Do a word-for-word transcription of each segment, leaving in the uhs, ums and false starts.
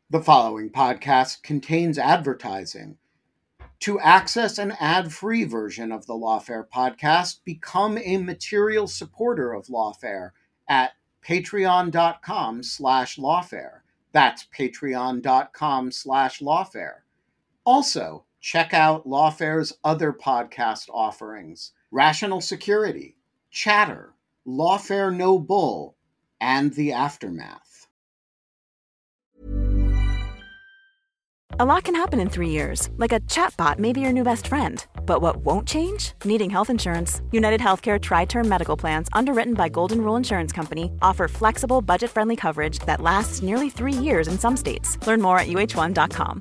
The following podcast contains advertising. To access an ad-free version of the Lawfare podcast, become a material supporter of Lawfare at patreon.com slash lawfare. That's patreon.com slash lawfare. Also, check out Lawfare's other podcast offerings: Rational Security, Chatter, Lawfare No Bull, and The Aftermath. A lot can happen in three years, like a chatbot may be your new best friend. But what won't change? Needing health insurance. United Healthcare Tri-Term Medical Plans, underwritten by Golden Rule Insurance Company, offer flexible, budget-friendly coverage that lasts nearly three years in some states. Learn more at U H one dot com.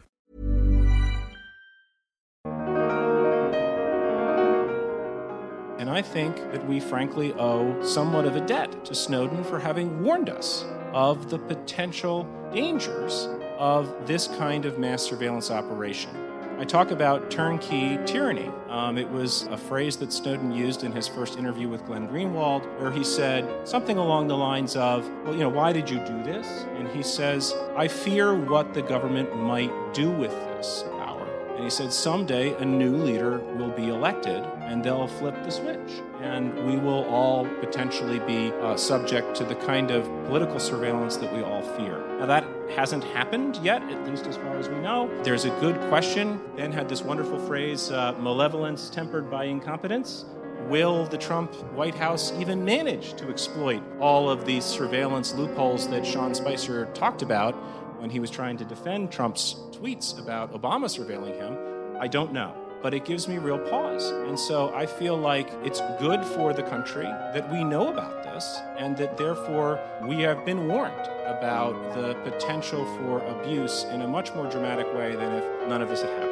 And I think that we frankly owe somewhat of a debt to Snowden for having warned us of the potential dangers of this kind of mass surveillance operation. I talk about turnkey tyranny. Um, it was a phrase that Snowden used in his first interview with Glenn Greenwald, where he said something along the lines of, well, you know, why did you do this? And he says, I fear what the government might do with this power. And he said, someday a new leader will be elected and they'll flip the switch. And we will all potentially be uh, subject to the kind of political surveillance that we all fear. Now, that hasn't happened yet, at least as far as we know. There's a good question. Ben had this wonderful phrase, uh, malevolence tempered by incompetence. Will the Trump White House even manage to exploit all of these surveillance loopholes that Sean Spicer talked about when he was trying to defend Trump's tweets about Obama surveilling him? I don't know. But it gives me real pause. And so I feel like it's good for the country that we know about this and that therefore we have been warned about the potential for abuse in a much more dramatic way than if none of this had happened.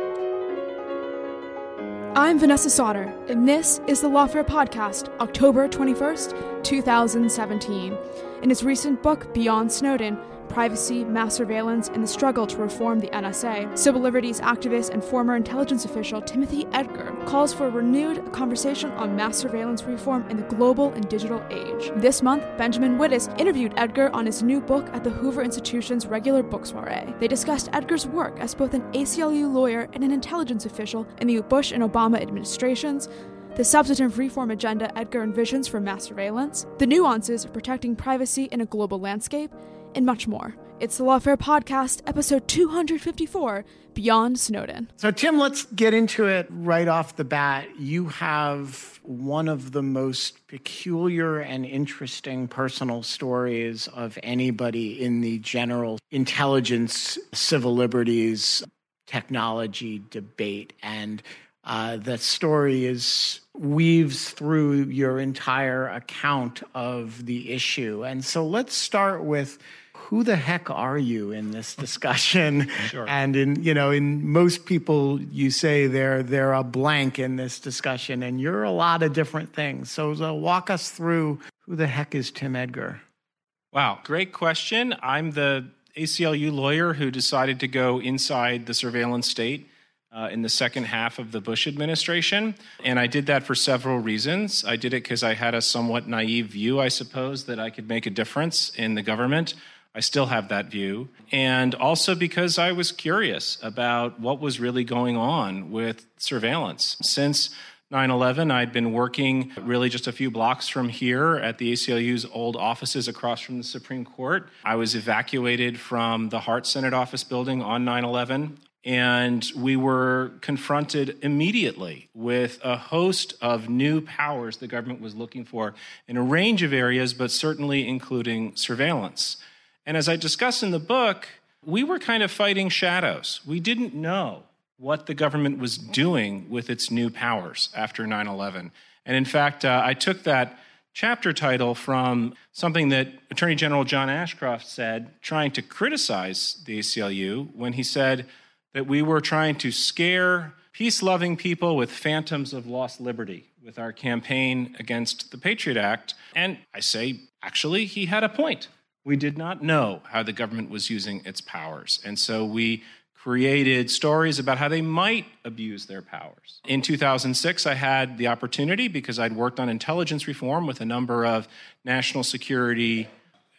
I'm Vanessa Sauter, and this is the Lawfare Podcast, October twenty-first, twenty seventeen. In his recent book, Beyond Snowden, Privacy, Mass Surveillance, and the Struggle to Reform the N S A, civil liberties activist and former intelligence official Timothy Edgar calls for a renewed conversation on mass surveillance reform in the global and digital age. This month, Benjamin Wittes interviewed Edgar on his new book at the Hoover Institution's regular book soiree. They discussed Edgar's work as both an A C L U lawyer and an intelligence official in the Bush and Obama administrations, the substantive reform agenda Edgar envisions for mass surveillance, the nuances of protecting privacy in a global landscape, and much more. It's the Lawfare Podcast, episode two fifty-four, Beyond Snowden. So, Tim, let's get into it right off the bat. You have one of the most peculiar and interesting personal stories of anybody in the general intelligence, civil liberties, technology debate. And uh, that story is weaves through your entire account of the issue. And so let's start with, who the heck are you in this discussion? Sure. And in, you know, in most people, you say they're they're a blank in this discussion, and you're a lot of different things. So, so walk us through, who the heck is Tim Edgar? Wow, great question. I'm the A C L U lawyer who decided to go inside the surveillance state uh, in the second half of the Bush administration. And I did that for several reasons. I did it because I had a somewhat naive view, I suppose, that I could make a difference in the government. I still have that view. And also because I was curious about what was really going on with surveillance. Since nine eleven, I'd been working really just a few blocks from here at the A C L U's old offices across from the Supreme Court. I was evacuated from the Hart Senate office building on nine eleven. And we were confronted immediately with a host of new powers the government was looking for in a range of areas, but certainly including surveillance. And as I discuss in the book, we were kind of fighting shadows. We didn't know what the government was doing with its new powers after nine eleven. And in fact, uh, I took that chapter title from something that Attorney General John Ashcroft said, trying to criticize the A C L U, when he said that we were trying to scare peace-loving people with phantoms of lost liberty with our campaign against the Patriot Act. And I say, actually, he had a point. We did not know how the government was using its powers. And so we created stories about how they might abuse their powers. In two thousand six, I had the opportunity, because I'd worked on intelligence reform with a number of national security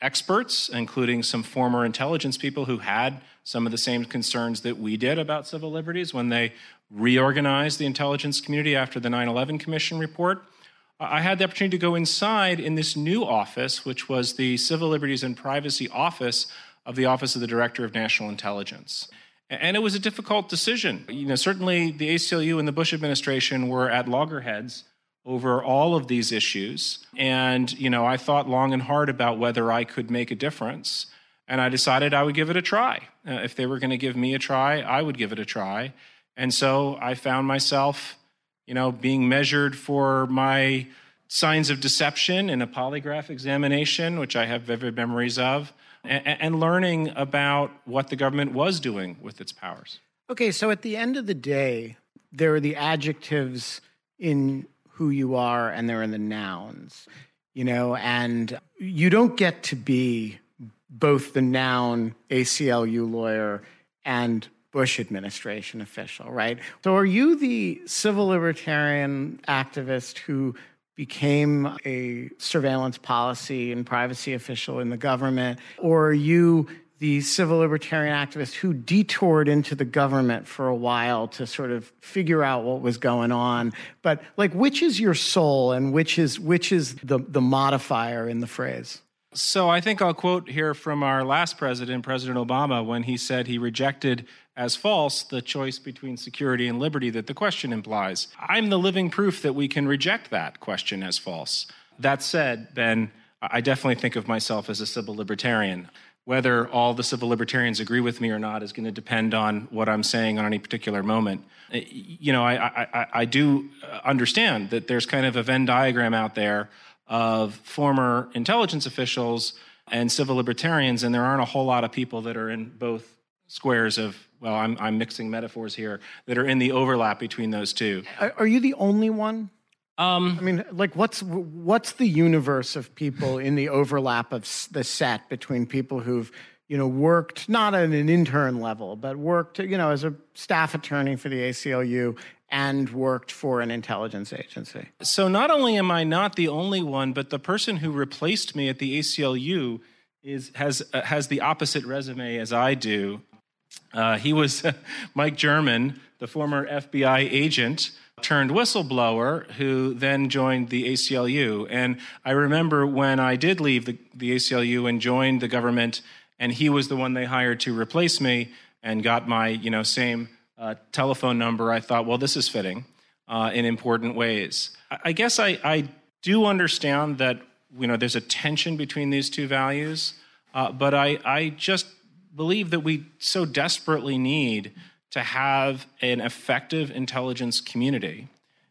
experts, including some former intelligence people who had some of the same concerns that we did about civil liberties when they reorganized the intelligence community after the nine eleven Commission report. I had the opportunity to go inside in this new office, which was the Civil Liberties and Privacy Office of the Office of the Director of National Intelligence. And it was a difficult decision. You know, certainly the A C L U and the Bush administration were at loggerheads over all of these issues. And, you know, I thought long and hard about whether I could make a difference. And I decided I would give it a try. Uh, if they were going to give me a try, I would give it a try. And so I found myself, you know, being measured for my signs of deception in a polygraph examination, which I have vivid memories of, and, and learning about what the government was doing with its powers. Okay, so at the end of the day, there are the adjectives in who you are and there are the nouns, you know, and you don't get to be both the noun A C L U lawyer and Bush administration official, right? So are you the civil libertarian activist who became a surveillance policy and privacy official in the government, or are you the civil libertarian activist who detoured into the government for a while to sort of figure out what was going on? But like, which is your soul and which is which is the, the modifier in the phrase? So I think I'll quote here from our last president, President Obama, when he said he rejected as false the choice between security and liberty that the question implies. I'm the living proof that we can reject that question as false. That said, Ben, I definitely think of myself as a civil libertarian. Whether all the civil libertarians agree with me or not is going to depend on what I'm saying on any particular moment. You know, I, I, I do understand that there's kind of a Venn diagram out there of former intelligence officials and civil libertarians, and there aren't a whole lot of people that are in both squares of, well, I'm, I'm mixing metaphors here, that are in the overlap between those two. Are you the only one? Um, I mean, like, what's what's the universe of people in the overlap of the set between people who've, you know, worked not at an intern level, but worked, you know, as a staff attorney for the A C L U and worked for an intelligence agency? So not only am I not the only one, but the person who replaced me at the A C L U is has uh, has the opposite resume as I do. Uh, he was Mike German, the former F B I agent turned whistleblower, who then joined the A C L U. And I remember when I did leave the, the A C L U and joined the government, and he was the one they hired to replace me and got my, you know, same uh, telephone number, I thought, well, this is fitting uh, in important ways. I, I guess I, I do understand that, you know, there's a tension between these two values, uh, but I, I just believe that we so desperately need to have an effective intelligence community.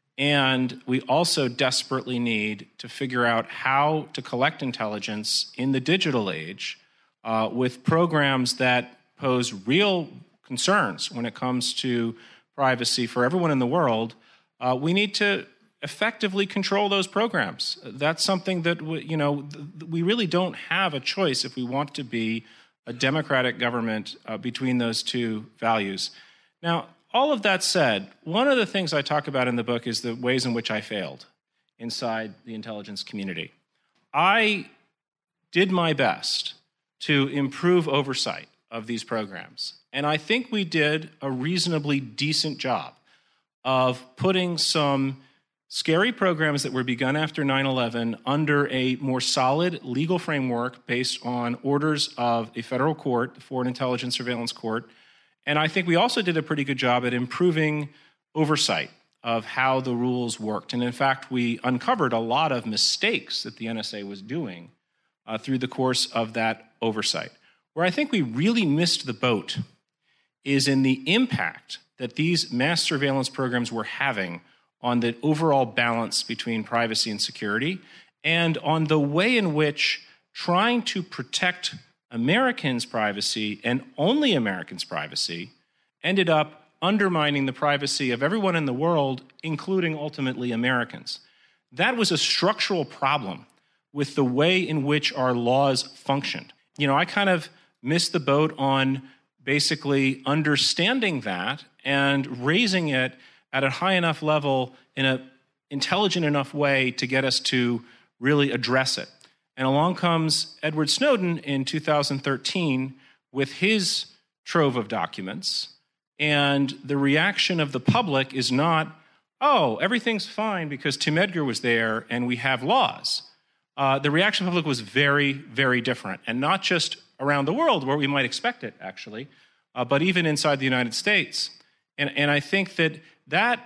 And we also desperately need to figure out how to collect intelligence in the digital age uh, with programs that pose real concerns when it comes to privacy for everyone in the world. Uh, we need to effectively control those programs. That's something that, we, you know, we really don't have a choice if we want to be a democratic government uh, between those two values. Now, all of that said, one of the things I talk about in the book is the ways in which I failed inside the intelligence community. I did my best to improve oversight of these programs, and I think we did a reasonably decent job of putting some scary programs that were begun after nine eleven under a more solid legal framework based on orders of a federal court, the Foreign Intelligence Surveillance Court. And I think we also did a pretty good job at improving oversight of how the rules worked. And in fact, we uncovered a lot of mistakes that the N S A was doing uh, through the course of that oversight. Where I think we really missed the boat is in the impact that these mass surveillance programs were having on the overall balance between privacy and security, and on the way in which trying to protect Americans' privacy, and only Americans' privacy, ended up undermining the privacy of everyone in the world, including ultimately Americans. That was a structural problem with the way in which our laws functioned. You know, I kind of missed the boat on basically understanding that and raising it at a high enough level in an intelligent enough way to get us to really address it. And along comes Edward Snowden in two thousand thirteen with his trove of documents. And the reaction of the public is not, oh, everything's fine because Tim Edgar was there and we have laws. Uh, the reaction of the public was very, very different. And not just around the world where we might expect it, actually, uh, but even inside the United States. And, and I think that that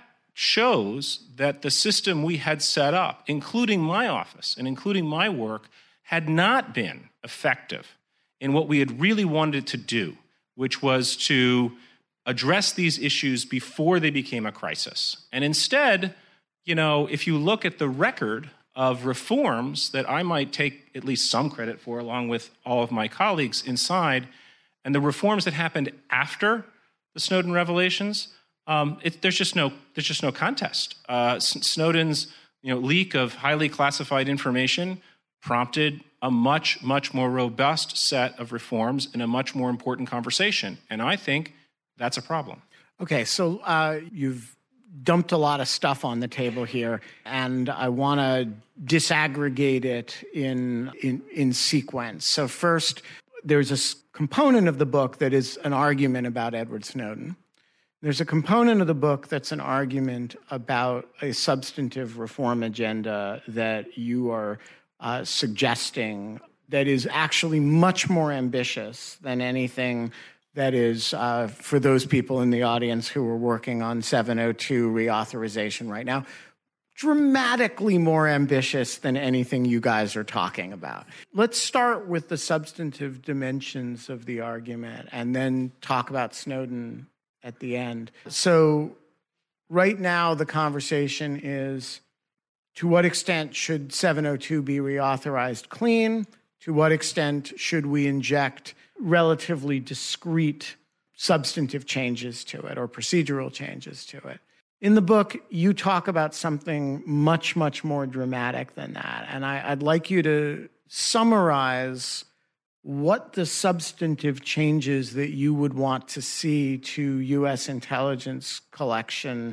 shows that the system we had set up, including my office and including my work, had not been effective in what we had really wanted to do, which was to address these issues before they became a crisis. And instead, you know, if you look at the record of reforms that I might take at least some credit for, along with all of my colleagues inside, and the reforms that happened after the Snowden revelations, um, it, there's just no there's just no contest. Uh, S- Snowden's you know leak of highly classified information prompted a much much more robust set of reforms and a much more important conversation, and I think that's a problem. Okay, so uh, you've dumped a lot of stuff on the table here, and I want to disaggregate it in, in in sequence. So first, there's a component of the book that is an argument about Edward Snowden. There's a component of the book that's an argument about a substantive reform agenda that you are uh, suggesting that is actually much more ambitious than anything that is, uh, for those people in the audience who are working on seven oh two reauthorization right now, dramatically more ambitious than anything you guys are talking about. Let's start with the substantive dimensions of the argument and then talk about Snowden at the end. So right now the conversation is, to what extent should seven oh two be reauthorized clean? To what extent should we inject relatively discrete substantive changes to it or procedural changes to it? In the book, you talk about something much, much more dramatic than that. And I, I'd like you to summarize what the substantive changes that you would want to see to U S intelligence collection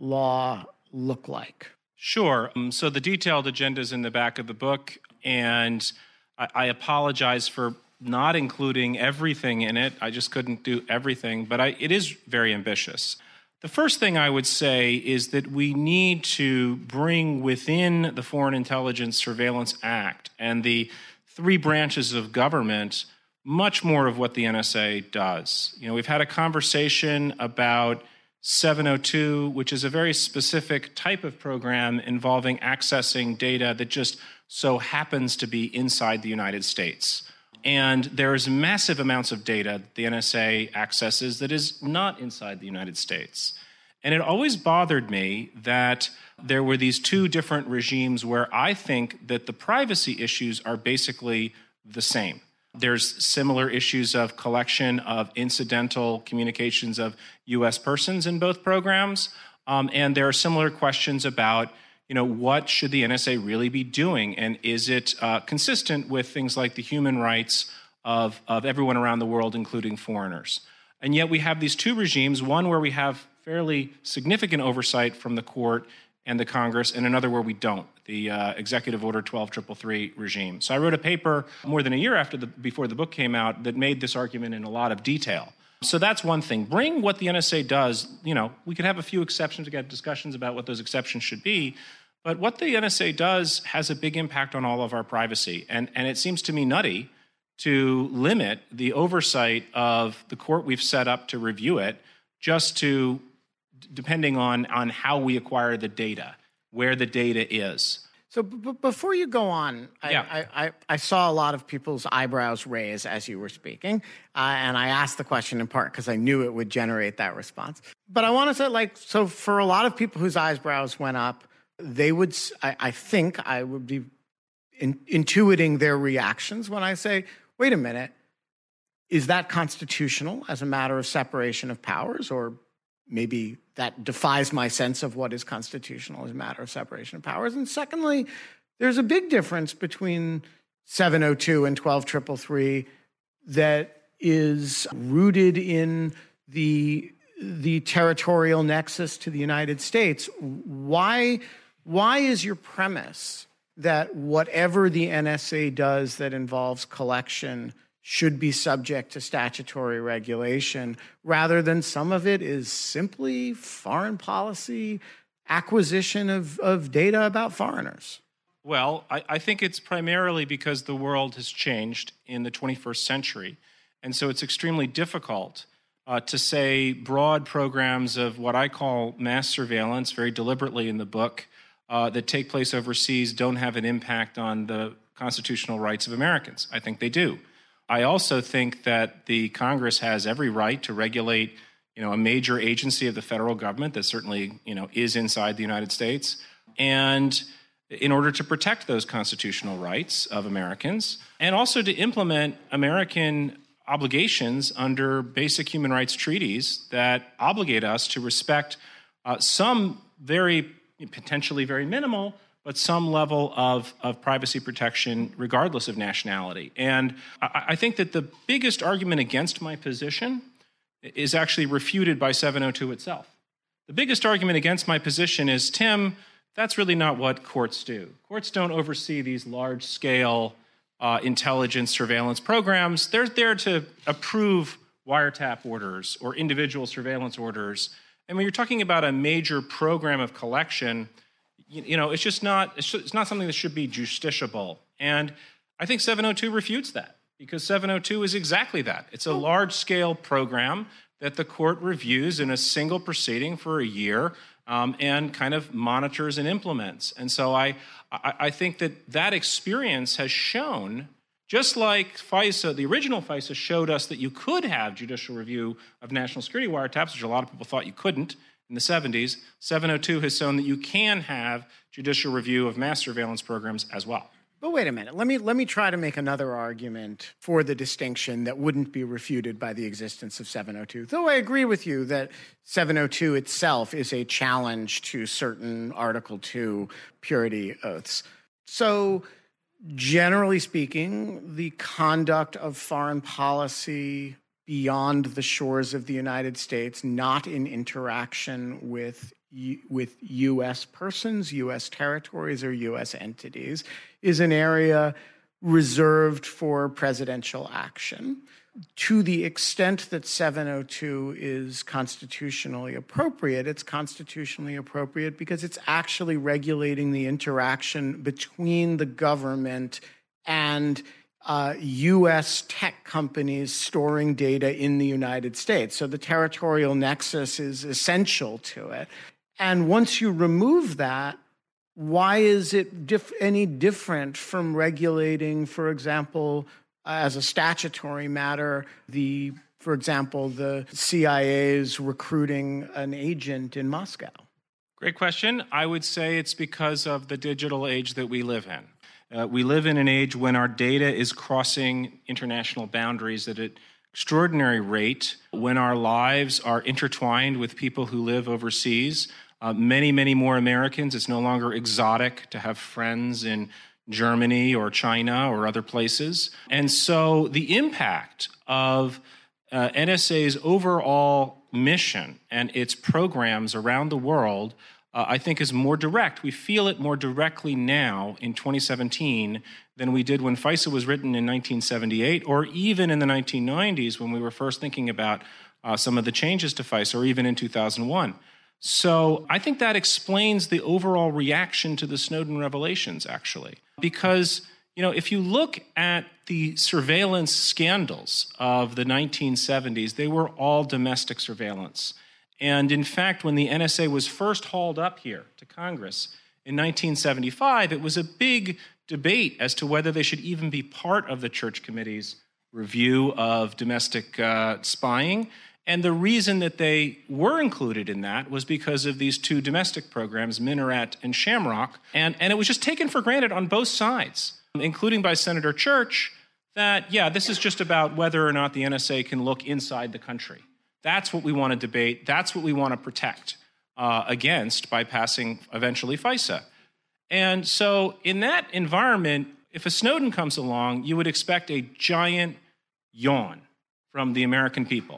law look like. Sure. Um, so the detailed agenda is in the back of the book, and I, I apologize for not including everything in it. I just couldn't do everything, but I, it is very ambitious. The first thing I would say is that we need to bring within the Foreign Intelligence Surveillance Act and the three branches of government much more of what the N S A does. You know, we've had a conversation about seven oh two, which is a very specific type of program involving accessing data that just so happens to be inside the United States. And there's massive amounts of data that the N S A accesses that is not inside the United States. And it always bothered me that there were these two different regimes where I think that the privacy issues are basically the same. There's similar issues of collection of incidental communications of U S persons in both programs. Um, and there are similar questions about, you know, what should the N S A really be doing? And is it uh, consistent with things like the human rights of, of everyone around the world, including foreigners? And yet we have these two regimes, one where we have fairly significant oversight from the court and the Congress, and another where we don't, the uh, Executive Order twelve thirty-three regime. So I wrote a paper more than a year after the, before the book came out that made this argument in a lot of detail. So that's one thing. Bring what the N S A does, you know, we could have a few exceptions, we could have discussions about what those exceptions should be, but what the N S A does has a big impact on all of our privacy. And, and it seems to me nutty to limit the oversight of the court we've set up to review it just to depending on, on how we acquire the data, where the data is. So b- b- before you go on, I, yeah. I, I, I saw a lot of people's eyebrows raise as you were speaking, uh, and I asked the question in part because I knew it would generate that response. But I want to say, like, so for a lot of people whose eyebrows went up, they would, I, I think I would be in, intuiting their reactions when I say, wait a minute, is that constitutional as a matter of separation of powers, or maybe that defies my sense of what is constitutional as a matter of separation of powers? And secondly, there's a big difference between seven oh two and twelve thirty-three that is rooted in the, the territorial nexus to the United States. Why, why is your premise that whatever the N S A does that involves collection should be subject to statutory regulation, rather than some of it is simply foreign policy acquisition of, of data about foreigners? Well, I, I think it's primarily because the world has changed in the twenty-first century. And so it's extremely difficult uh, to say broad programs of what I call mass surveillance, very deliberately in the book, uh, that take place overseas don't have an impact on the constitutional rights of Americans. I think they do. I also think that the Congress has every right to regulate, you know, a major agency of the federal government that certainly, you know, is inside the United States, and in order to protect those constitutional rights of Americans, and also to implement American obligations under basic human rights treaties that obligate us to respect uh, some very, potentially very minimal, but some level of, of privacy protection regardless of nationality. And I, I think that the biggest argument against my position is actually refuted by seven oh two itself. The biggest argument against my position is, Tim, that's really not what courts do. Courts don't oversee these large-scale uh, intelligence surveillance programs. They're there to approve wiretap orders or individual surveillance orders. And when you're talking about a major program of collection, you, you know, it's just not, it's, just, it's not something that should be justiciable. And I think seven oh two refutes that, because seven oh two is exactly that. It's a large-scale program that the court reviews in a single proceeding for a year um, and kind of monitors and implements. And so I, I, I think that that experience has shown, just like FISA, the original FISA showed us that you could have judicial review of national security wiretaps, which a lot of people thought you couldn't in the seventies, seven oh two has shown that you can have judicial review of mass surveillance programs as well. But wait a minute. Let me let me try to make another argument for the distinction that wouldn't be refuted by the existence of seven oh two. Though I agree with you that seven oh two itself is a challenge to certain Article two purity oaths. So generally speaking, the conduct of foreign policy beyond the shores of the United States, not in interaction with with U S persons, U S territories, or U S entities, is an area reserved for presidential action. To the extent that seven oh two is constitutionally appropriate, it's constitutionally appropriate because it's actually regulating the interaction between the government and uh, U S tech companies storing data in the United States. So the territorial nexus is essential to it. And once you remove that, why is it diff- any different from regulating, for example, as a statutory matter, the, for example, the C I A's recruiting an agent in Moscow? Great question. I would say it's because of the digital age that we live in. Uh, we live in an age when our data is crossing international boundaries at an extraordinary rate, when our lives are intertwined with people who live overseas. Uh, many, many more Americans. It's no longer exotic to have friends in Germany or China or other places. And so the impact of uh, N S A's overall mission and its programs around the world, uh, I think, is more direct. We feel it more directly now in twenty seventeen than we did when FISA was written in nineteen seventy-eight, or even in the nineteen nineties when we were first thinking about uh, some of the changes to FISA, or even in two thousand one. So I think that explains the overall reaction to the Snowden revelations, actually. Because, you know, if you look at the surveillance scandals of the nineteen seventies, they were all domestic surveillance. And in fact, when the N S A was first hauled up here to Congress in nineteen seventy-five, it was a big debate as to whether they should even be part of the Church Committee's review of domestic uh, spying. And the reason that they were included in that was because of these two domestic programs, Minaret and Shamrock. And, and it was just taken for granted on both sides, including by Senator Church, that, yeah, this is just about whether or not the N S A can look inside the country. That's what we want to debate. That's what we want to protect uh, against by passing, eventually, FISA. And so in that environment, if a Snowden comes along, you would expect a giant yawn from the American people.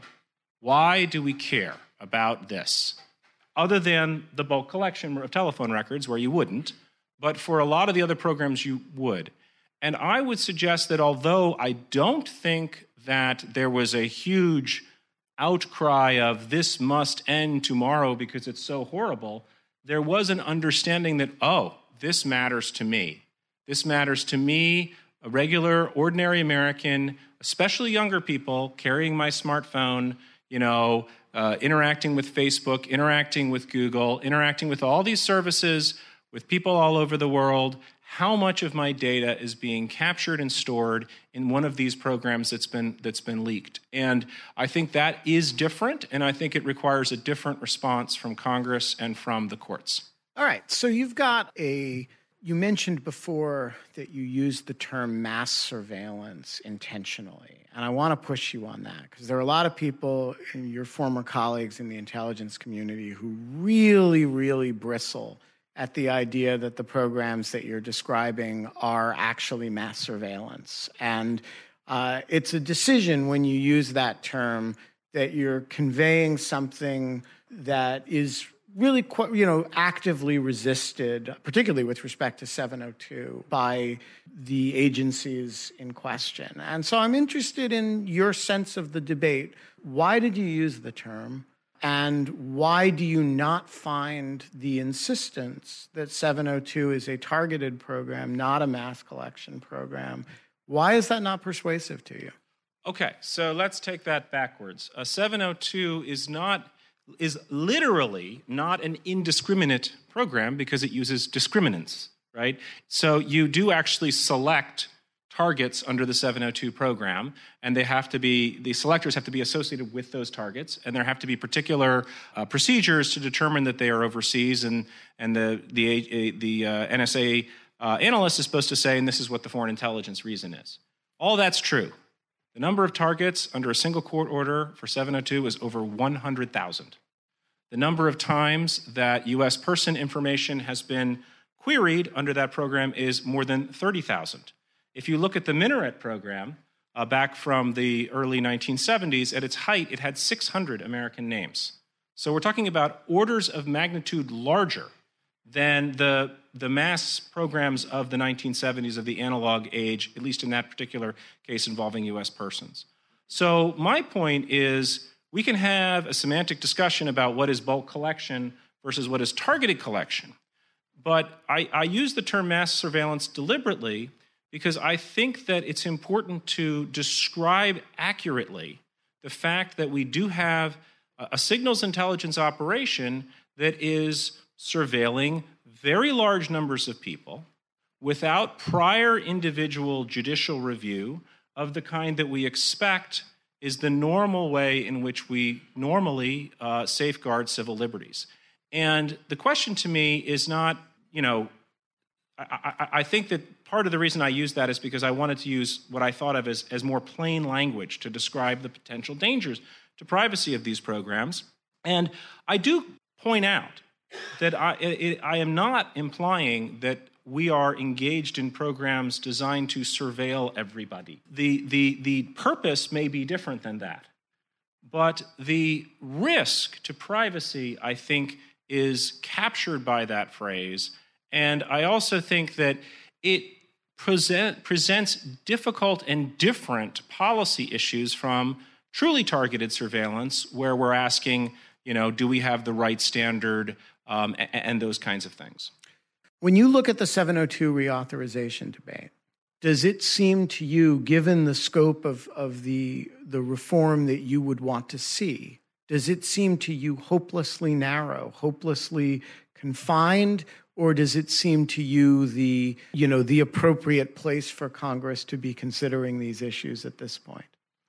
Why do we care about this? Other than the bulk collection of telephone records, where you wouldn't, But for a lot of the other programs, you would. And I would suggest that although I don't think that there was a huge outcry of this must end tomorrow because it's so horrible, there was an understanding that, oh, this matters to me. This matters to me, a regular, ordinary American, especially younger people, carrying my smartphone, you know, uh, interacting with Facebook, interacting with Google, interacting with all these services, with people all over the world. How much of my data is being captured and stored in one of these programs that's been that's been leaked? And I think that is different, and I think it requires a different response from Congress and from the courts. All right, so you've got a, you mentioned before that you used the term mass surveillance intentionally, and I want to push you on that, because there are a lot of people, and your former colleagues in the intelligence community, who really, really bristle at the idea that the programs that you're describing are actually mass surveillance. And uh, it's a decision when you use that term that you're conveying something that is really quite, you know, actively resisted, particularly with respect to seven oh two, by the agencies in question. And so I'm interested in your sense of the debate. Why did you use the term? And why do you not find the insistence that seven oh two is a targeted program, not a mass collection program? Why is that not persuasive to you? Okay, so let's take that backwards. Uh, seven oh two is not is literally not an indiscriminate program because it uses discriminants, right? So you do actually select targets under the seven oh two program, and they have to be, the selectors have to be associated with those targets, and there have to be particular uh, procedures to determine that they are overseas, and and the the the uh, N S A uh, analyst is supposed to say, and this is what the foreign intelligence reason is. All that's true. The number of targets under a single court order for seven oh two is over one hundred thousand. The number of times that U S person information has been queried under that program is more than thirty thousand. If you look at the Minaret program, uh, back from the early nineteen seventies, at its height, it had six hundred American names. So we're talking about orders of magnitude larger than the, the mass programs of the nineteen seventies of the analog age, at least in that particular case involving U S persons. So my point is, we can have a semantic discussion about what is bulk collection versus what is targeted collection. But I, I use the term mass surveillance deliberately because I think that it's important to describe accurately the fact that we do have a signals intelligence operation that is surveilling very large numbers of people without prior individual judicial review of the kind that we expect is the normal way in which we normally uh, safeguard civil liberties. And the question to me is not, you know, I, I, I think that part of the reason I used that is because I wanted to use what I thought of as, as more plain language to describe the potential dangers to privacy of these programs. And I do point out that I, it, I am not implying that we are engaged in programs designed to surveil everybody. The, the, the purpose may be different than that. But the risk to privacy, I think, is captured by that phrase. And I also think that it present, presents difficult and different policy issues from truly targeted surveillance, where we're asking, you know, do we have the right standard, um, and, and those kinds of things. When you look at the seven oh two reauthorization debate, does it seem to you, given the scope of, of the, the reform that you would want to see, does it seem to you hopelessly narrow, hopelessly confined, or does it seem to you the, you know, the appropriate place for Congress to be considering these issues at this point?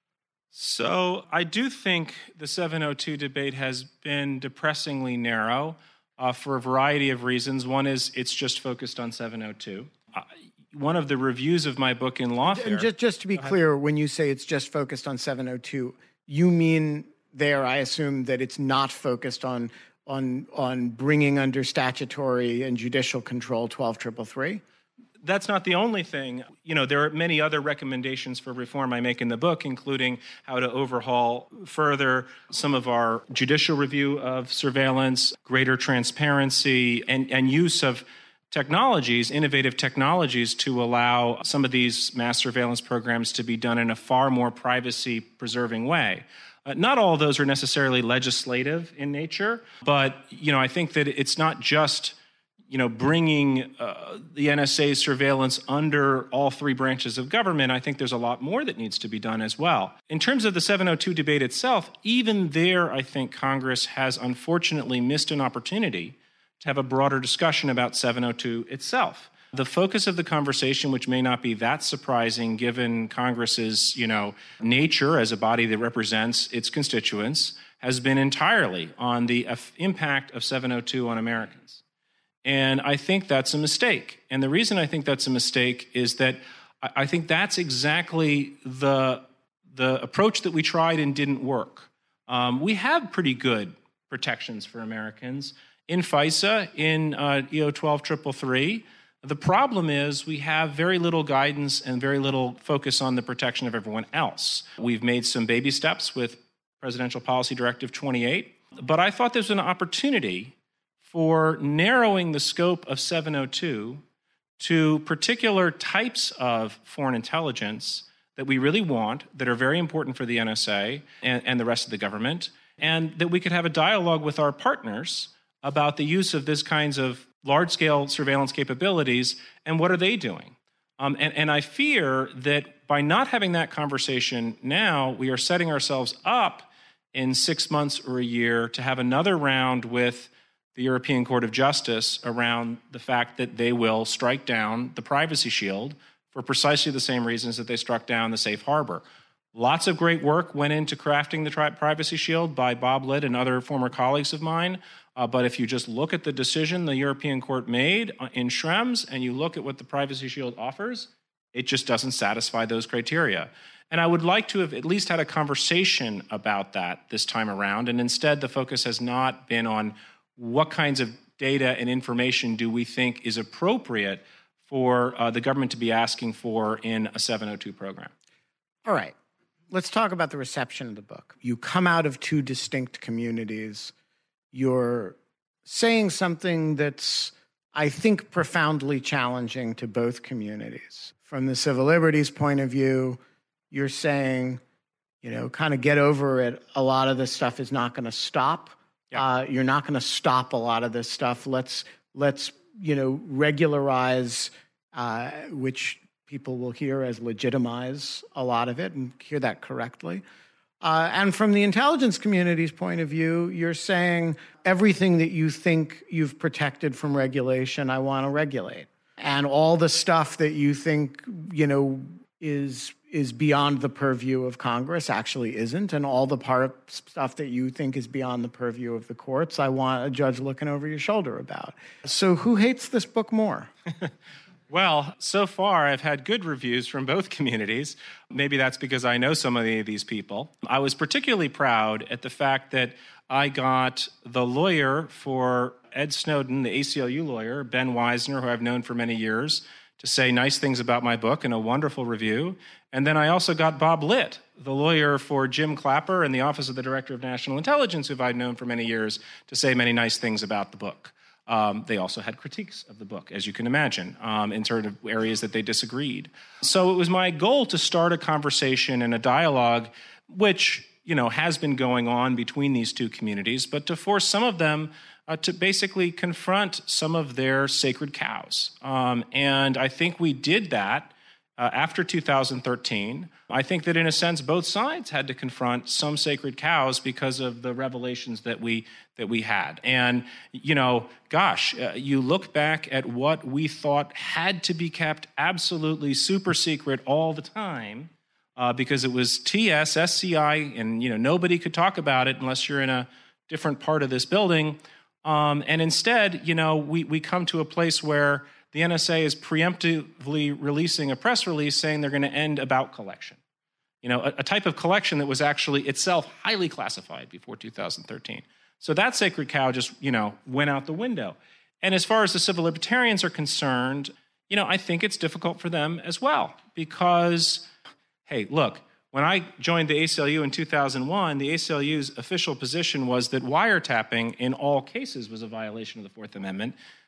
So I do think the seven oh two debate has been depressingly narrow uh, for a variety of reasons. One is it's just focused on seven oh two. Uh, one of the reviews of my book in Lawfare... And just, just to be clear, when you say it's just focused on seven oh two, you mean there, I assume, that it's not focused on on on bringing under statutory and judicial control twelve triple three? That's not the only thing. You know, there are many other recommendations for reform I make in the book, including how to overhaul further some of our judicial review of surveillance, greater transparency, and, and use of technologies, innovative technologies, to allow some of these mass surveillance programs to be done in a far more privacy-preserving way. Uh, not all of those are necessarily legislative in nature, but you know, I think that it's not just you know bringing uh, the N S A's surveillance under all three branches of government. I think there's a lot more that needs to be done as well. In terms of the seven oh two debate itself, even there, I think Congress has unfortunately missed an opportunity to have a broader discussion about seven oh two itself. The focus of the conversation, which may not be that surprising given Congress's, you know, nature as a body that represents its constituents, has been entirely on the impact of seven oh two on Americans. And I think that's a mistake. And the reason I think that's a mistake is that I think that's exactly the, the approach that we tried and didn't work. Um, we have pretty good protections for Americans in FISA, in uh, E O twelve three three. The problem is we have very little guidance and very little focus on the protection of everyone else. We've made some baby steps with Presidential Policy Directive twenty-eight, but I thought there's an opportunity for narrowing the scope of seven oh two to particular types of foreign intelligence that we really want, that are very important for the N S A and, and the rest of the government, and that we could have a dialogue with our partners about the use of this kinds of large-scale surveillance capabilities and what are they doing. Um, and, and I fear that by not having that conversation now, we are setting ourselves up in six months or a year to have another round with the European Court of Justice around the fact that they will strike down the Privacy Shield for precisely the same reasons that they struck down the Safe Harbor. Lots of great work went into crafting the tri- Privacy Shield by Bob Litt and other former colleagues of mine. Uh, but if you just look at the decision the European Court made in Schrems and you look at what the Privacy Shield offers, it just doesn't satisfy those criteria. And I would like to have at least had a conversation about that this time around. And instead, the focus has not been on what kinds of data and information do we think is appropriate for uh, the government to be asking for in a seven oh two program. All right. Let's talk about the reception of the book. You come out of two distinct communities. You're saying something that's, I think, profoundly challenging to both communities. From the civil liberties point of view, you're saying, you know, kind of get over it. A lot of this stuff is not going to stop. Yeah. Uh, you're not going to stop a lot of this stuff. Let's, let's you know, regularize, uh, which people will hear as legitimize a lot of it and hear that correctly. Uh, and from the intelligence community's point of view, you're saying everything that you think you've protected from regulation, I want to regulate. And all the stuff that you think, you know, is is beyond the purview of Congress actually isn't. And all the part stuff that you think is beyond the purview of the courts, I want a judge looking over your shoulder about. So who hates this book more? Well, so far, I've had good reviews from both communities. Maybe that's because I know so many of these people. I was particularly proud at the fact that I got the lawyer for Ed Snowden, the A C L U lawyer, Ben Weisner, who I've known for many years, to say nice things about my book in a wonderful review. And then I also got Bob Litt, the lawyer for Jim Clapper and the Office of the Director of National Intelligence, who I've known for many years, to say many nice things about the book. Um, they also had critiques of the book, as you can imagine, um, in certain of areas that they disagreed. So it was my goal to start a conversation and a dialogue, which, you know, has been going on between these two communities, but to force some of them uh, to basically confront some of their sacred cows. Um, and I think we did that uh, after two thousand thirteen. I think that, in a sense, both sides had to confront some sacred cows because of the revelations that we that we had. And, you know, gosh, uh, you look back at what we thought had to be kept absolutely super secret all the time uh, because it was T S, S C I, and, you know, nobody could talk about it unless you're in a different part of this building. Um, and instead, you know, we, we come to a place where the N S A is preemptively releasing a press release saying they're going to end about collection. You know, a, a type of collection that was actually itself highly classified before two thousand thirteen. So that sacred cow just, you know, went out the window. And as far as the civil libertarians are concerned, you know, I think it's difficult for them as well because, hey, look, when I joined the A C L U in two thousand one, the A C L U's official position was that wiretapping in all cases was a violation of the Fourth Amendment.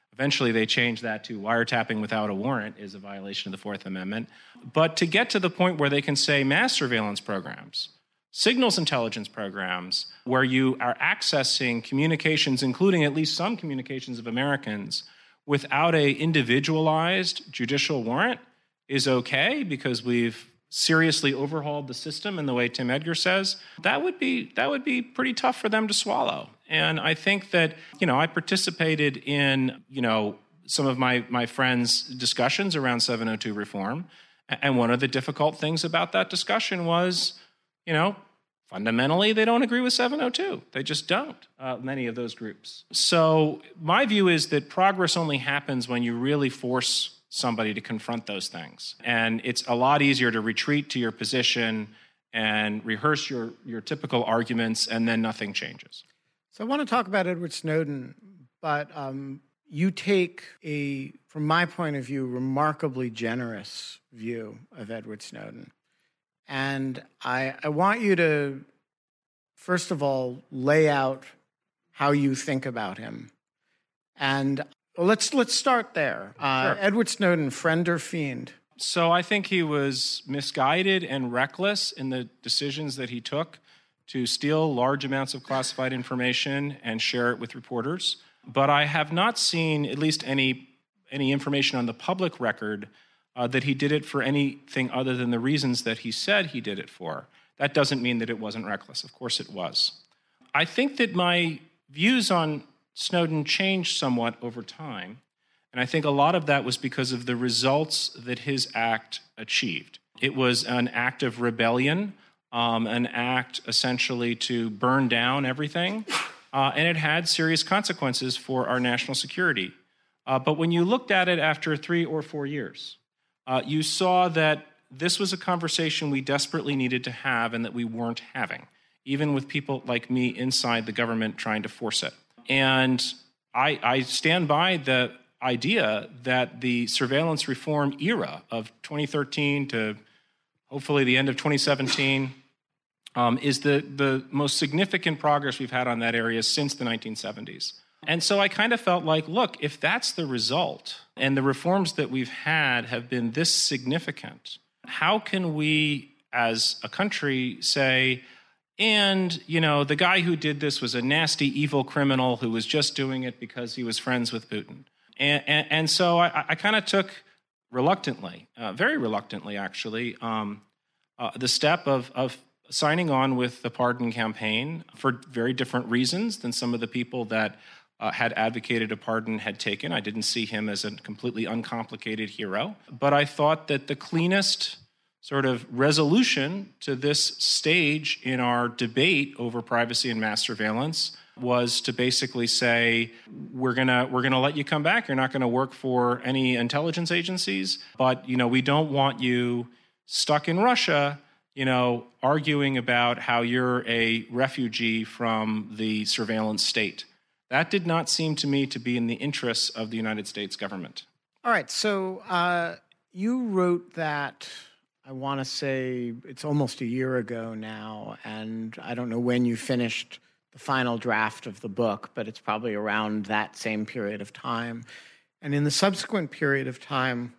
Eventually, they changed that to wiretapping without a warrant is a violation of the Fourth Amendment. But to get to the point where they can say mass surveillance programs, signals intelligence programs, where you are accessing communications, including at least some communications of Americans, without a individualized judicial warrant is okay because we've seriously overhauled the system in the way Tim Edgar says, that would be that would be pretty tough for them to swallow. And I think that, you know, I participated in, you know, some of my, my friends' discussions around seven oh two reform. And one of the difficult things about that discussion was, you know, fundamentally, they don't agree with seven oh two. They just don't, uh, many of those groups. So my view is that progress only happens when you really force somebody to confront those things. And it's a lot easier to retreat to your position and rehearse your, your typical arguments, and then nothing changes. So I want to talk about Edward Snowden, but um, you take a, from my point of view, remarkably generous view of Edward Snowden. And I, I want you to, first of all, lay out how you think about him. And well, let's let's start there. Uh, sure. Edward Snowden, friend or fiend? So I think he was misguided and reckless in the decisions that he took to steal large amounts of classified information and share it with reporters. But I have not seen at least any any information on the public record uh, that he did it for anything other than the reasons that he said he did it for. That doesn't mean that it wasn't reckless. Of course it was. I think that my views on Snowden changed somewhat over time, and I think a lot of that was because of the results that his act achieved. It was an act of rebellion, um, an act essentially to burn down everything, uh, and it had serious consequences for our national security. Uh, but when you looked at it after three or four years, uh, you saw that this was a conversation we desperately needed to have and that we weren't having, even with people like me inside the government trying to force it. And I, I stand by the idea that the surveillance reform era of twenty thirteen to hopefully the end of twenty seventeen um, is the, the most significant progress we've had on that area since the nineteen seventies. And so I kind of felt like, look, if that's the result and the reforms that we've had have been this significant, how can we as a country say, and, you know, the guy who did this was a nasty, evil criminal who was just doing it because he was friends with Putin. And, and, and so I, I kind of took reluctantly, uh, very reluctantly, actually, um, uh, the step of, of signing on with the pardon campaign for very different reasons than some of the people that uh, had advocated a pardon had taken. I didn't see him as a completely uncomplicated hero. But I thought that the cleanest sort of resolution to this stage in our debate over privacy and mass surveillance was to basically say, we're gonna we're gonna let you come back. You're not gonna work for any intelligence agencies, but you know we don't want you stuck in Russia, you know, arguing about how you're a refugee from the surveillance state. That did not seem to me to be in the interests of the United States government. All right, so uh, you wrote that. I want to say it's almost a year ago now, and I don't know when you finished the final draft of the book, but it's probably around that same period of time. And in the subsequent period of time,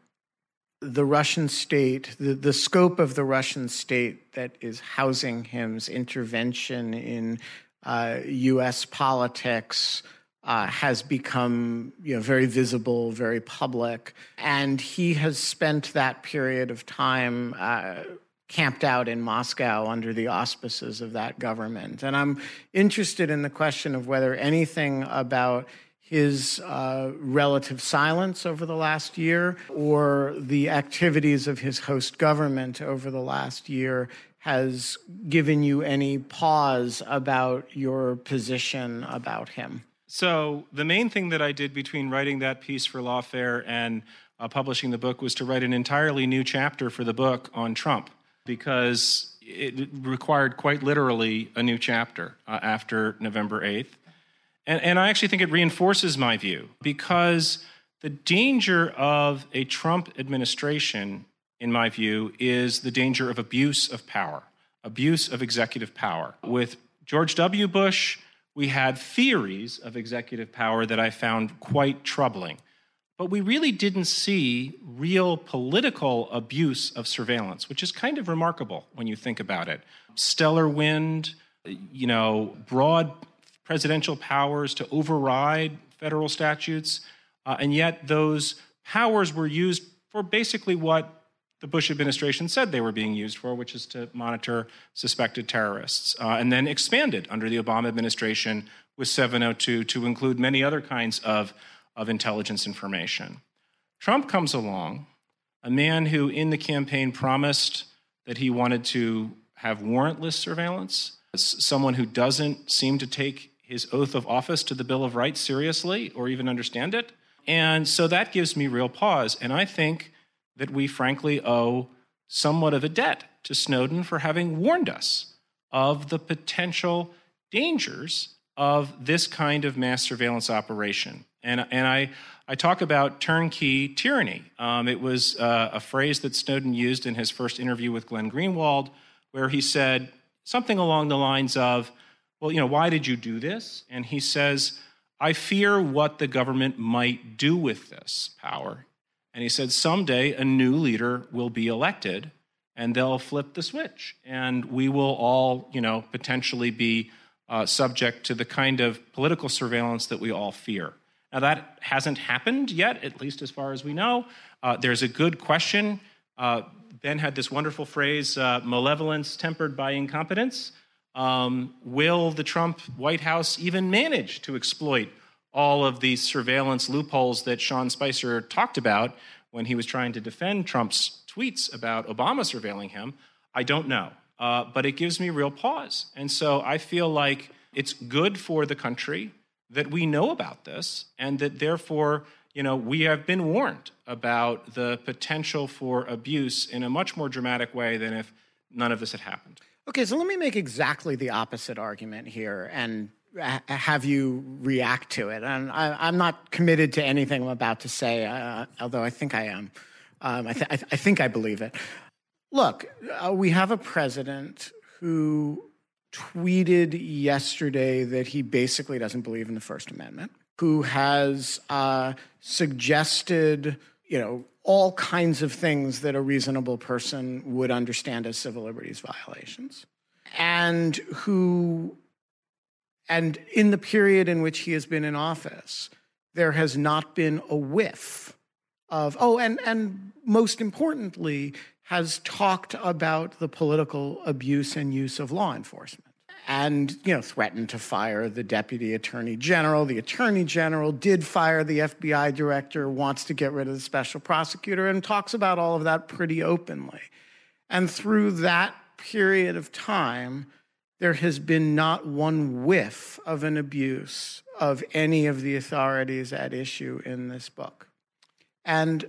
the Russian state, the, the scope of the Russian state that is housing him's intervention in uh, U S politics Uh, has become, you know, very visible, very public, and he has spent that period of time uh, camped out in Moscow under the auspices of that government. And I'm interested in the question of whether anything about his uh, relative silence over the last year or the activities of his host government over the last year has given you any pause about your position about him. So the main thing that I did between writing that piece for Lawfare and uh, publishing the book was to write an entirely new chapter for the book on Trump, because it required quite literally a new chapter uh, after November eighth. And, and I actually think it reinforces my view, because the danger of a Trump administration, in my view, is the danger of abuse of power, abuse of executive power. With George W. Bush, we had theories of executive power that I found quite troubling. But we really didn't see real political abuse of surveillance, which is kind of remarkable when you think about it. Stellar wind, you know, broad presidential powers to override federal statutes, uh, and yet those powers were used for basically what the Bush administration said they were being used for, which is to monitor suspected terrorists, uh, and then expanded under the Obama administration with seven oh two to include many other kinds of, of intelligence information. Trump comes along, a man who in the campaign promised that he wanted to have warrantless surveillance, someone who doesn't seem to take his oath of office to the Bill of Rights seriously or even understand it. And so that gives me real pause. And I think that we frankly owe somewhat of a debt to Snowden for having warned us of the potential dangers of this kind of mass surveillance operation. And, and I, I talk about turnkey tyranny. Um, it was uh, a phrase that Snowden used in his first interview with Glenn Greenwald, where he said something along the lines of, well, you know, why did you do this? And he says, I fear what the government might do with this power. And he said, someday a new leader will be elected and they'll flip the switch. And we will all, you know, potentially be uh, subject to the kind of political surveillance that we all fear. Now, that hasn't happened yet, at least as far as we know. Uh, there's a good question. Uh, Ben had this wonderful phrase, uh, malevolence tempered by incompetence. Um, will the Trump White House even manage to exploit all of these surveillance loopholes that Sean Spicer talked about when he was trying to defend Trump's tweets about Obama surveilling him? I don't know. Uh, but it gives me real pause. And so I feel like it's good for the country that we know about this and that therefore, you know, we have been warned about the potential for abuse in a much more dramatic way than if none of this had happened. Okay, so let me make exactly the opposite argument here and have you react to it. And I, I'm not committed to anything I'm about to say, uh, although I think I am. Um, I, th- I, th- I think I believe it. Look, uh, we have a president who tweeted yesterday that he basically doesn't believe in the First Amendment, who has uh, suggested, you know, all kinds of things that a reasonable person would understand as civil liberties violations, and who, and in the period in which he has been in office, there has not been a whiff of, oh, and, and most importantly, has talked about the political abuse and use of law enforcement. And, you know, threatened to fire the deputy attorney general. The attorney general did fire the F B I director, wants to get rid of the special prosecutor, and talks about all of that pretty openly. And through that period of time, there has been not one whiff of an abuse of any of the authorities at issue in this book. And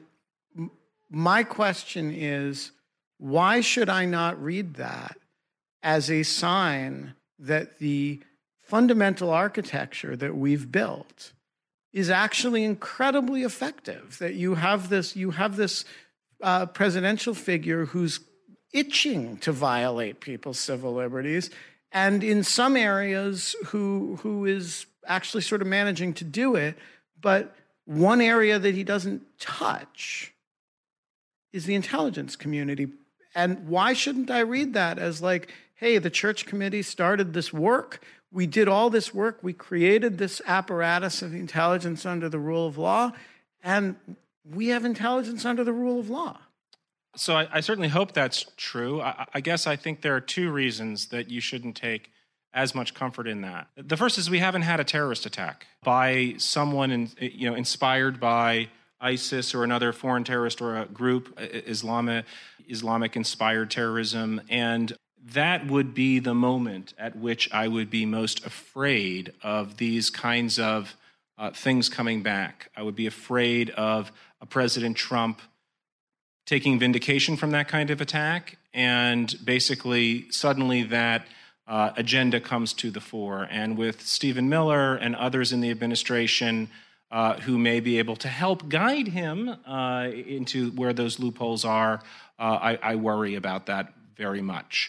my question is, why should I not read that as a sign that the fundamental architecture that we've built is actually incredibly effective, that you have this, you have this uh, presidential figure who's itching to violate people's civil liberties, and in some areas who who is actually sort of managing to do it, but one area that he doesn't touch is the intelligence community. And why shouldn't I read that as like, hey, the church committee started this work. We did all this work. We created this apparatus of intelligence under the rule of law, and we have intelligence under the rule of law. So I, I certainly hope that's true. I, I guess I think there are two reasons that you shouldn't take as much comfort in that. The first is we haven't had a terrorist attack by someone in, you know, inspired by ISIS or another foreign terrorist or a group, Islamic, Islamic-inspired terrorism, and that would be the moment at which I would be most afraid of these kinds of uh, things coming back. I would be afraid of a President Trump taking vindication from that kind of attack, and basically suddenly that uh, agenda comes to the fore. And with Stephen Miller and others in the administration uh, who may be able to help guide him uh, into where those loopholes are, uh, I, I worry about that very much.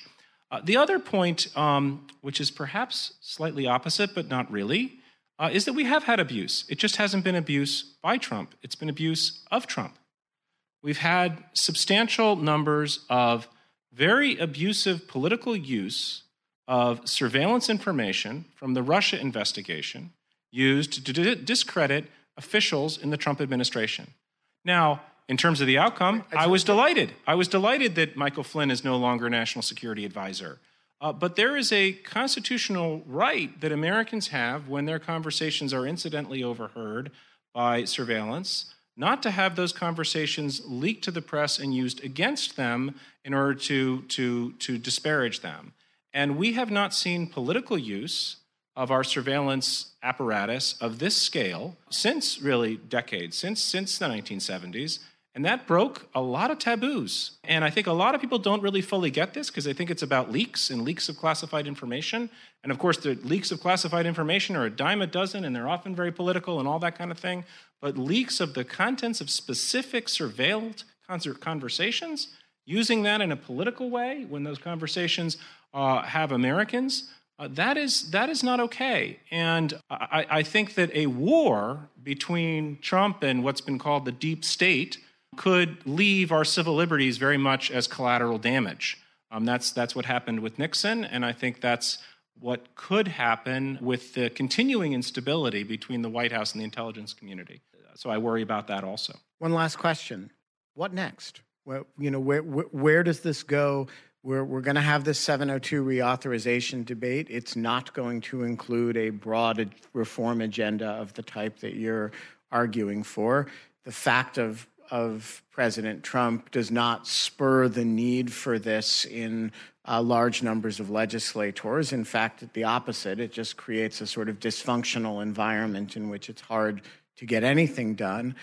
Uh, the other point, um, which is perhaps slightly opposite, but not really, uh, is that we have had abuse. It just hasn't been abuse by Trump. It's been abuse of Trump. We've had substantial numbers of very abusive political use of surveillance information from the Russia investigation used to d- discredit officials in the Trump administration. Now, in terms of the outcome, I was delighted. I was delighted that Michael Flynn is no longer National Security Advisor. Uh, but there is a constitutional right that Americans have when their conversations are incidentally overheard by surveillance, not to have those conversations leaked to the press and used against them in order to, to, to disparage them. And we have not seen political use of our surveillance apparatus of this scale since really decades, since, since the nineteen seventies. And that broke a lot of taboos. And I think a lot of people don't really fully get this because they think it's about leaks and leaks of classified information. And of course, the leaks of classified information are a dime a dozen, and they're often very political and all that kind of thing. But leaks of the contents of specific surveilled conversations, using that in a political way when those conversations uh, have Americans, uh, that is that is not okay. And I, I think that a war between Trump and what's been called the deep state could leave our civil liberties very much as collateral damage. Um, that's that's what happened with Nixon, and I think that's what could happen with the continuing instability between the White House and the intelligence community. So I worry about that also. One last question. What next? Well, you know, where, where, where does this go? We're, we're going to have this seven oh two reauthorization debate. It's not going to include a broad reform agenda of the type that you're arguing for. The fact of of President Trump does not spur the need for this in uh, large numbers of legislators. In fact, the opposite. It just creates a sort of dysfunctional environment in which it's hard to get anything done.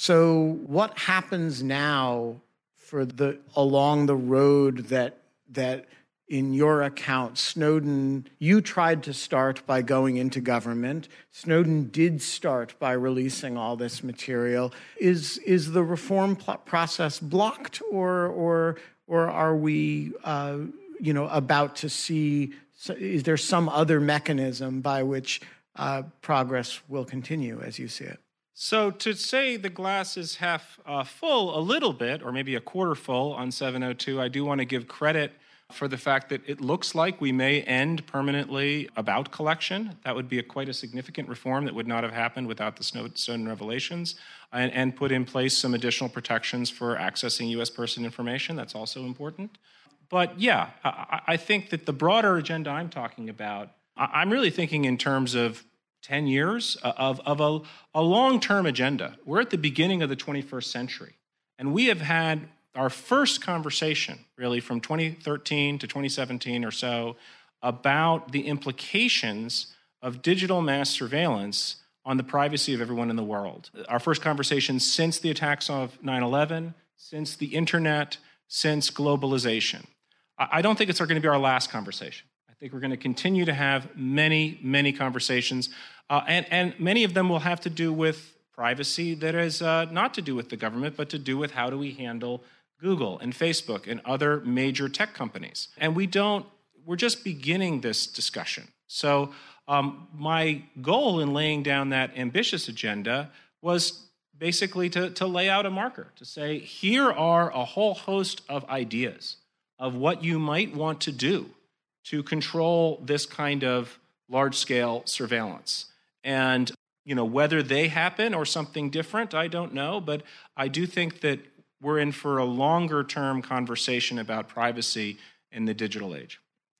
So what happens now for the along the road that that in your account, Snowden, you tried to start by going into government. Snowden did start by releasing all this material. Is is the reform pl- process blocked, or or or are we, uh, you know, about to see? Is there some other mechanism by which uh, progress will continue, as you see it? So to say the glass is half uh, full, a little bit, or maybe a quarter full on seven oh two, I do want to give credit for the fact that it looks like we may end permanently about collection. That would be a quite a significant reform that would not have happened without the Snowden revelations, and, and put in place some additional protections for accessing U S person information. That's also important. But yeah, I, I think that the broader agenda I'm talking about, I'm really thinking in terms of ten years of, of a, a long-term agenda. We're at the beginning of the twenty-first century, and we have had our first conversation, really, from twenty thirteen to twenty seventeen or so, about the implications of digital mass surveillance on the privacy of everyone in the world. Our first conversation since the attacks of nine eleven, since the internet, since globalization. I don't think it's going to be our last conversation. I think we're going to continue to have many, many conversations, uh, and, and many of them will have to do with privacy that is uh, not to do with the government, but to do with how do we handle Google and Facebook and other major tech companies. And we don't, we're just beginning this discussion. So um, my goal in laying down that ambitious agenda was basically to, to lay out a marker, to say, here are a whole host of ideas of what you might want to do to control this kind of large-scale surveillance. And, you know, whether they happen or something different, I don't know, but I do think that we're in for a longer-term conversation about privacy in the digital age.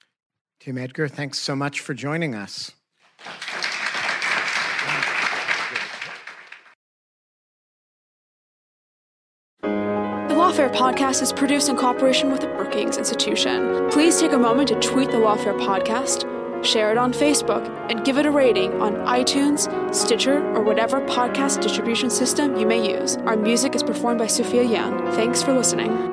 Tim Edgar, thanks so much for joining us. The Lawfare podcast is produced in cooperation with the Brookings Institution. Please take a moment to tweet the Lawfare podcast, share it on Facebook, and give it a rating on iTunes, Stitcher, or whatever podcast distribution system you may use. Our music is performed by Sophia Yan. Thanks for listening.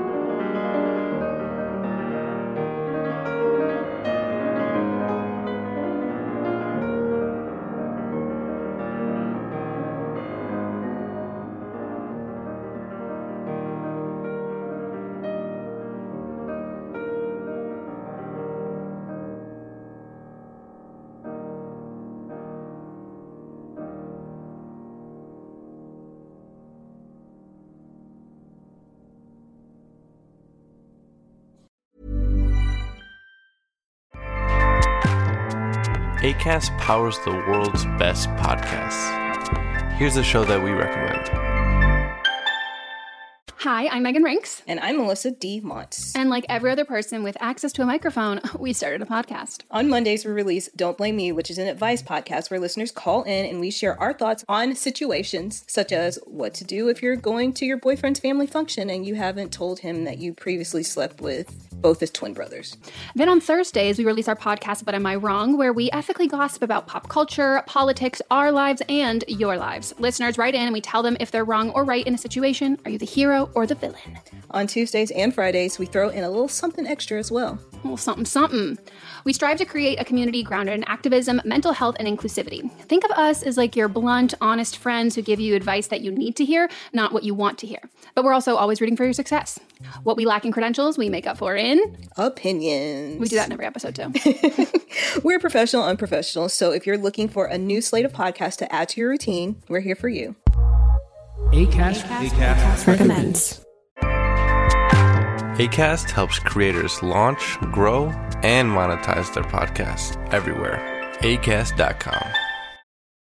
Acast powers the world's best podcasts. Here's a show that we recommend. Hi, I'm Megan Rinks. And I'm Melissa D. Montz. And like every other person with access to a microphone, we started a podcast. On Mondays, we release Don't Blame Me, which is an advice podcast where listeners call in and we share our thoughts on situations such as what to do if you're going to your boyfriend's family function and you haven't told him that you previously slept with both his twin brothers. Then on Thursdays, we release our podcast, But Am I Wrong?, where we ethically gossip about pop culture, politics, our lives, and your lives. Listeners write in and we tell them if they're wrong or right in a situation. Are you the hero or the villain? On Tuesdays and Fridays, we throw in a little something extra as well. A little something, something. We strive to create a community grounded in activism, mental health, and inclusivity. Think of us as like your blunt, honest friends who give you advice that you need to hear, not what you want to hear. But we're also always rooting for your success. What we lack in credentials, we make up for in... opinions. We do that in every episode, too. We're professional unprofessionals, so if you're looking for a new slate of podcasts to add to your routine, we're here for you. Acast, Acast, Acast recommends. Acast helps creators launch, grow, and monetize their podcasts everywhere. Acast dot com.